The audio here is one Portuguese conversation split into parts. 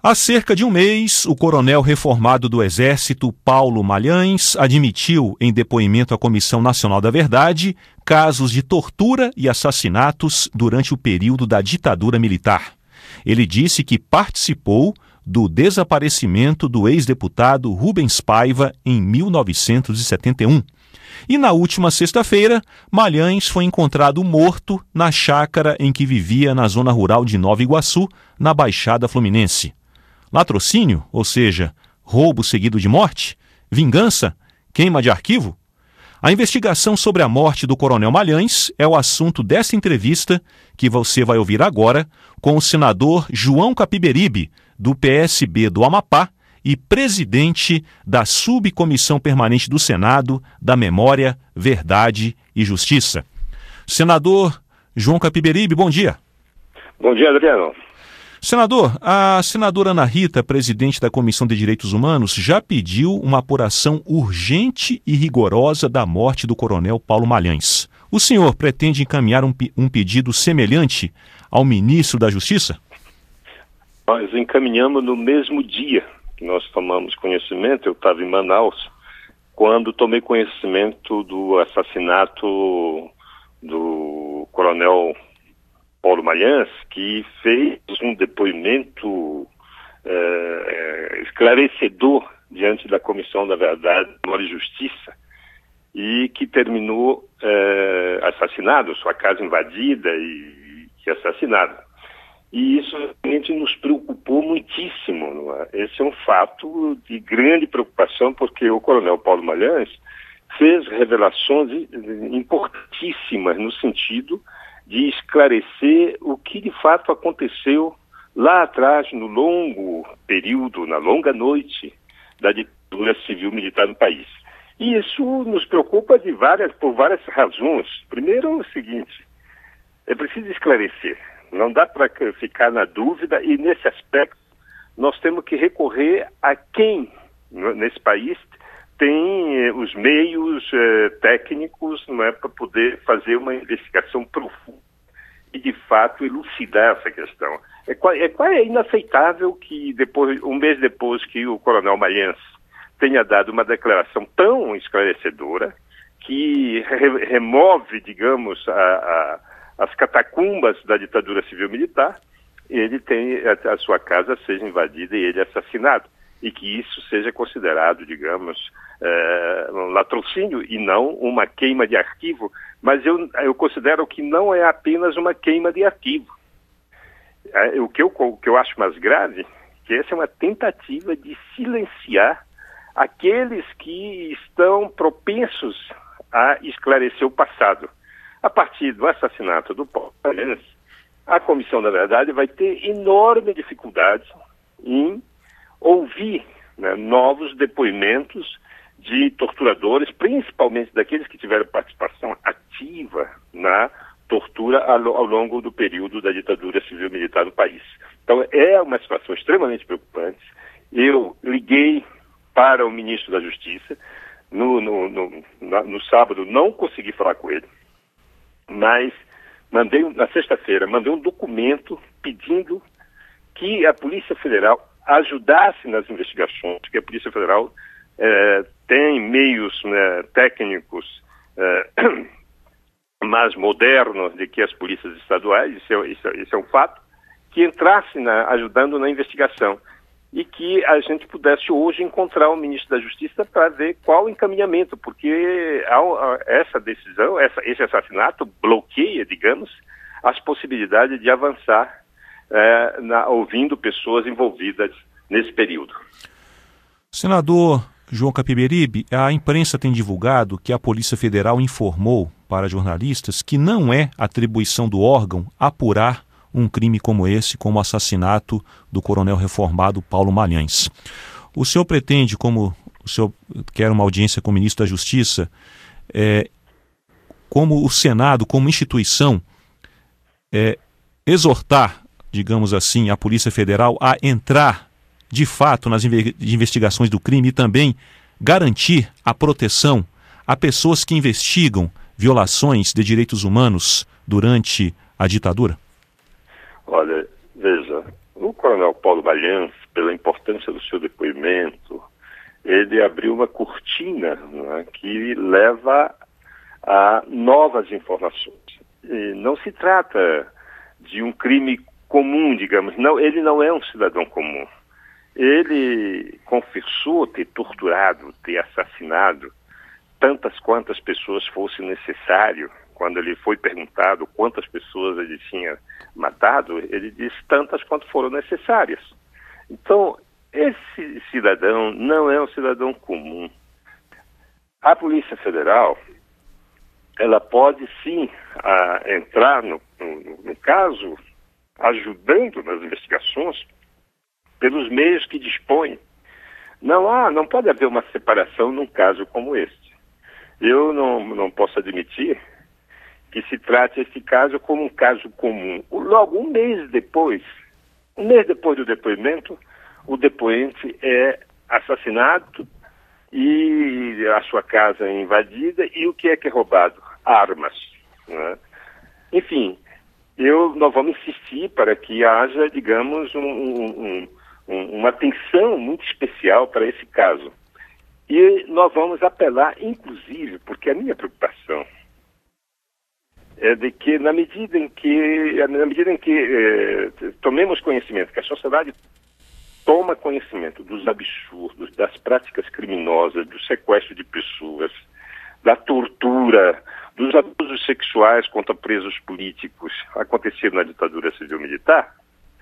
Há cerca de um mês, o coronel reformado do Exército, Paulo Malhães, admitiu em depoimento à Comissão Nacional da Verdade casos de tortura e assassinatos durante o período da ditadura militar. Ele disse que participou do desaparecimento do ex-deputado Rubens Paiva em 1971. E na última sexta-feira, Malhães foi encontrado morto na chácara em que vivia na zona rural de Nova Iguaçu, na Baixada Fluminense. Latrocínio, ou seja, roubo seguido de morte? Vingança? Queima de arquivo? A investigação sobre a morte do coronel Malhães é o assunto desta entrevista que você vai ouvir agora com o senador João Capiberibe, do PSB do Amapá e presidente da Subcomissão Permanente do Senado da Memória, Verdade e Justiça. Senador João Capiberibe, bom dia. Bom dia, Adriano. Senador, a senadora Ana Rita, presidente da Comissão de Direitos Humanos, já pediu uma apuração urgente e rigorosa da morte do coronel Paulo Malhães. O senhor pretende encaminhar um pedido semelhante ao ministro da Justiça? Nós encaminhamos no mesmo dia que nós tomamos conhecimento. Eu estava em Manaus, quando tomei conhecimento do assassinato do coronel Paulo Malhães, que fez um depoimento esclarecedor diante da Comissão da Verdade, Memória e Justiça, e que terminou assassinado, sua casa invadida e assassinado. E isso realmente nos preocupou muitíssimo. Não é? Esse é um fato de grande preocupação, porque o coronel Paulo Malhães fez revelações importantíssimas no sentido de esclarecer o que de fato aconteceu lá atrás, no longo período, na longa noite da ditadura civil-militar no país. E isso nos preocupa por várias razões. Primeiro é o seguinte: é preciso esclarecer, não dá para ficar na dúvida, e nesse aspecto nós temos que recorrer a quem nesse país tem os meios técnicos, não é, para poder fazer uma investigação profunda e, de fato, elucidar essa questão. É inaceitável que, um mês depois que o coronel Malhães tenha dado uma declaração tão esclarecedora, que remove, digamos, as catacumbas da ditadura civil-militar, ele tem a sua casa seja invadida e ele assassinado. E que isso seja considerado, digamos, um latrocínio e não uma queima de arquivo. Mas eu considero que não é apenas uma queima de arquivo. O que eu acho mais grave, que essa é uma tentativa de silenciar aqueles que estão propensos a esclarecer o passado. A partir do assassinato do Paulo Malhães, a Comissão da Verdade vai ter enorme dificuldade em ouvir, né, novos depoimentos de torturadores, principalmente daqueles que tiveram participação ativa na tortura ao longo do período da ditadura civil-militar no país. Então é uma situação extremamente preocupante. Eu liguei para o ministro da Justiça, no sábado não consegui falar com ele, mas na sexta-feira mandei um documento pedindo que a Polícia Federal ajudasse nas investigações, que a Polícia Federal tem meios, né, técnicos mais modernos do que as polícias estaduais, isso é um fato, que entrasse ajudando na investigação e que a gente pudesse hoje encontrar o ministro da Justiça para ver qual o encaminhamento, porque essa decisão, esse assassinato bloqueia, digamos, as possibilidades de avançar ouvindo pessoas envolvidas nesse período. Senador João Capiberibe, a imprensa tem divulgado que a Polícia Federal informou para jornalistas que não é atribuição do órgão apurar um crime como esse, como o assassinato do coronel reformado Paulo Malhães. O senhor pretende, como o senhor quer uma audiência com o ministro da Justiça, como o Senado, como instituição, exortar, digamos assim, a Polícia Federal a entrar, de fato, nas investigações do crime e também garantir a proteção a pessoas que investigam violações de direitos humanos durante a ditadura? Olha, veja, o coronel Paulo Malhães pela importância do seu depoimento, ele abriu uma cortina, né, que leva a novas informações. E não se trata de um crime comum, digamos. Não, ele não é um cidadão comum. Ele confessou ter torturado, ter assassinado tantas quantas pessoas fosse necessário. Quando ele foi perguntado quantas pessoas ele tinha matado, ele disse tantas quanto foram necessárias. Então, esse cidadão não é um cidadão comum. A Polícia Federal, ela pode sim entrar no caso, ajudando nas investigações, pelos meios que dispõe. Não pode haver uma separação num caso como este. Eu não posso admitir que se trate esse caso como um caso comum. Logo, um mês depois do depoimento, o depoente é assassinado e a sua casa é invadida, e o que é roubado? Armas, né? Enfim, nós vamos insistir para que haja, digamos, uma atenção muito especial para esse caso. E nós vamos apelar, inclusive, porque a minha preocupação é de que, na medida em que tomemos conhecimento, que a sociedade toma conhecimento dos absurdos, das práticas criminosas, do sequestro de pessoas, da tortura, dos abusos sexuais contra presos políticos acontecidos na ditadura civil-militar,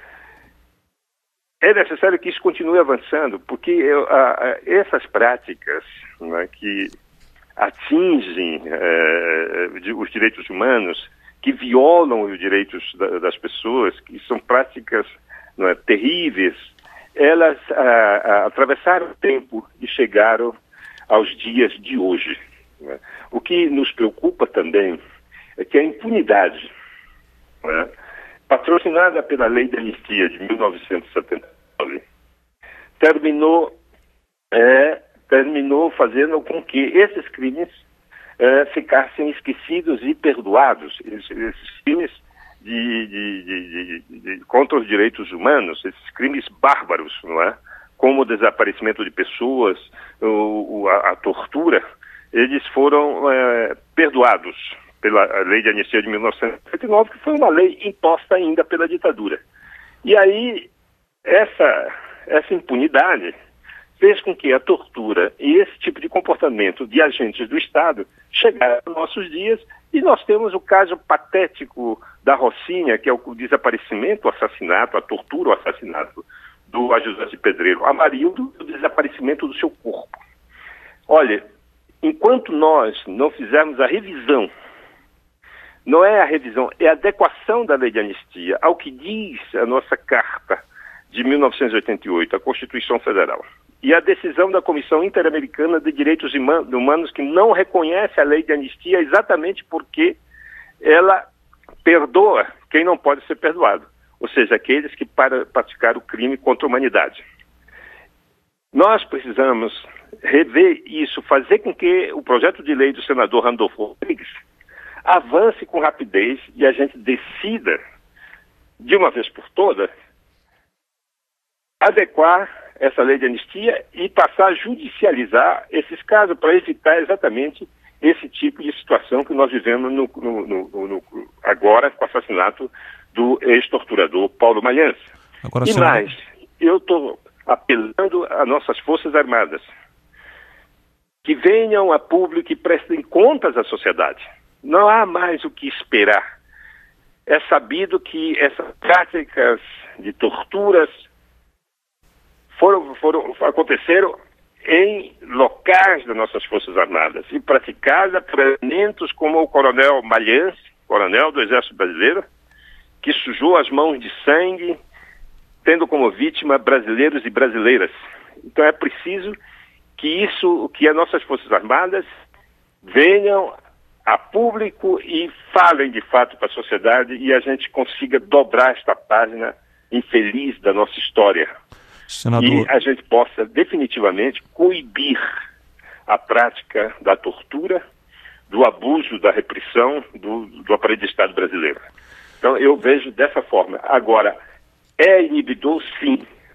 é necessário que isso continue avançando, porque essas práticas, né, que atingem os direitos humanos, que violam os direitos das pessoas, que são práticas, não é, terríveis, elas atravessaram o tempo e chegaram aos dias de hoje, né? O que nos preocupa também é que a impunidade, né, patrocinada pela Lei de Anistia de 1979, terminou fazendo com que esses crimes ficassem esquecidos e perdoados. Esses crimes contra os direitos humanos, esses crimes bárbaros, não é? Como o desaparecimento de pessoas, a tortura, eles foram perdoados pela Lei de Anistia de 1979, que foi uma lei imposta ainda pela ditadura. E aí, essa impunidade fez com que a tortura e esse tipo de comportamento de agentes do Estado chegaram aos nossos dias, e nós temos o caso patético da Rocinha, que é o desaparecimento, o assassinato, a tortura, o assassinato do ajudante pedreiro Amarildo, o desaparecimento do seu corpo. Olha, enquanto nós não fizermos a revisão, não é a revisão, é a adequação da Lei de Anistia ao que diz a nossa Carta de 1988, a Constituição Federal, e a decisão da Comissão Interamericana de Direitos Humanos, que não reconhece a Lei de Anistia exatamente porque ela perdoa quem não pode ser perdoado, ou seja, aqueles que praticaram o crime contra a humanidade. Nós precisamos rever isso, fazer com que o projeto de lei do senador Randolfo Rodrigues avance com rapidez e a gente decida, de uma vez por todas, adequar essa lei de anistia e passar a judicializar esses casos para evitar exatamente esse tipo de situação que nós vivemos agora com o assassinato do ex-torturador Paulo Malhães. Agora, e mais, eu estou apelando às nossas Forças Armadas que venham a público e prestem contas à sociedade. Não há mais o que esperar. É sabido que essas práticas de torturas aconteceram em locais das nossas Forças Armadas e praticadas por elementos como o coronel Malhães, coronel do Exército Brasileiro, que sujou as mãos de sangue, tendo como vítima brasileiros e brasileiras. Então é preciso que as nossas Forças Armadas venham a público e falem de fato para a sociedade e a gente consiga dobrar esta página infeliz da nossa história. Senador... E a gente possa definitivamente coibir a prática da tortura, do abuso, da repressão do aparelho de Estado brasileiro. Então eu vejo dessa forma. Agora, é inibidor sim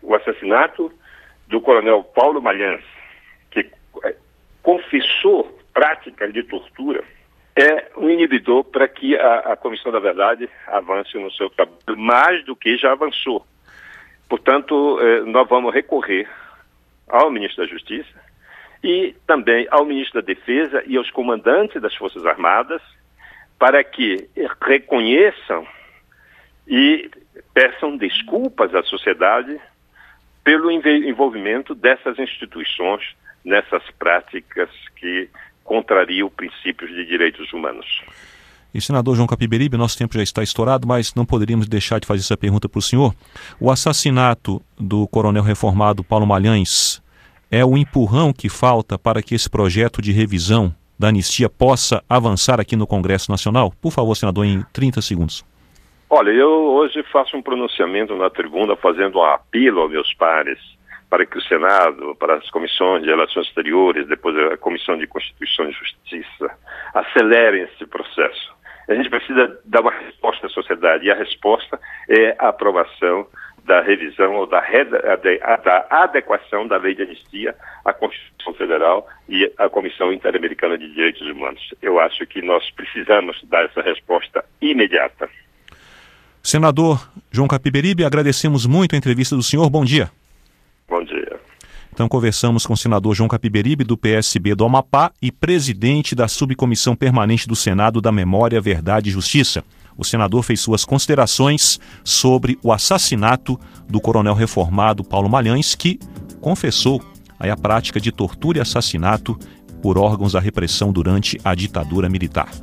o assassinato do coronel Paulo Malhães, que confessou práticas de tortura, é um inibidor para que a Comissão da Verdade avance no seu trabalho, mais do que já avançou. Portanto, nós vamos recorrer ao ministro da Justiça e também ao ministro da Defesa e aos comandantes das Forças Armadas para que reconheçam e peçam desculpas à sociedade pelo envolvimento dessas instituições nessas práticas que contrariam princípios de direitos humanos. E, senador João Capiberibe, nosso tempo já está estourado, mas não poderíamos deixar de fazer essa pergunta para o senhor. O assassinato do coronel reformado Paulo Malhães é o empurrão que falta para que esse projeto de revisão da anistia possa avançar aqui no Congresso Nacional? Por favor, senador, em 30 segundos. Olha, eu hoje faço um pronunciamento na tribuna fazendo um apelo aos meus pares para que o Senado, para as comissões de Relações Exteriores, depois a Comissão de Constituição e Justiça, acelerem esse processo. A gente precisa dar uma resposta à sociedade, e a resposta é a aprovação da revisão ou da adequação da lei de anistia à Constituição Federal e à Comissão Interamericana de Direitos Humanos. Eu acho que nós precisamos dar essa resposta imediata. Senador João Capiberibe, agradecemos muito a entrevista do senhor. Bom dia. Bom dia. Então conversamos com o senador João Capiberibe, do PSB do Amapá e presidente da Subcomissão Permanente do Senado da Memória, Verdade e Justiça. O senador fez suas considerações sobre o assassinato do coronel reformado Paulo Malhães, que confessou aí a prática de tortura e assassinato por órgãos da repressão durante a ditadura militar.